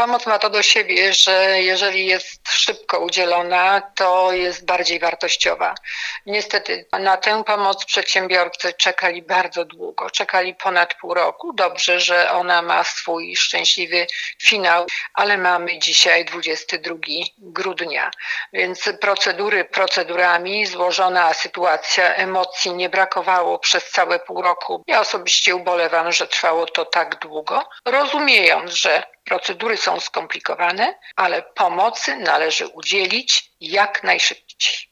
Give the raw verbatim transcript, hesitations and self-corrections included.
Pomoc ma to do siebie, że jeżeli jest szybko udzielona, to jest bardziej wartościowa. Niestety na tę pomoc przedsiębiorcy czekali bardzo długo, czekali ponad pół roku. Dobrze, że ona ma swój szczęśliwy finał, ale mamy dzisiaj dwudziestego drugiego grudnia, więc procedury procedurami, złożona sytuacja, emocji nie brakowało przez całe pół roku. Ja osobiście ubolewam, że trwało to tak długo, rozumiejąc, że procedury są skomplikowane, ale pomocy należy udzielić jak najszybciej.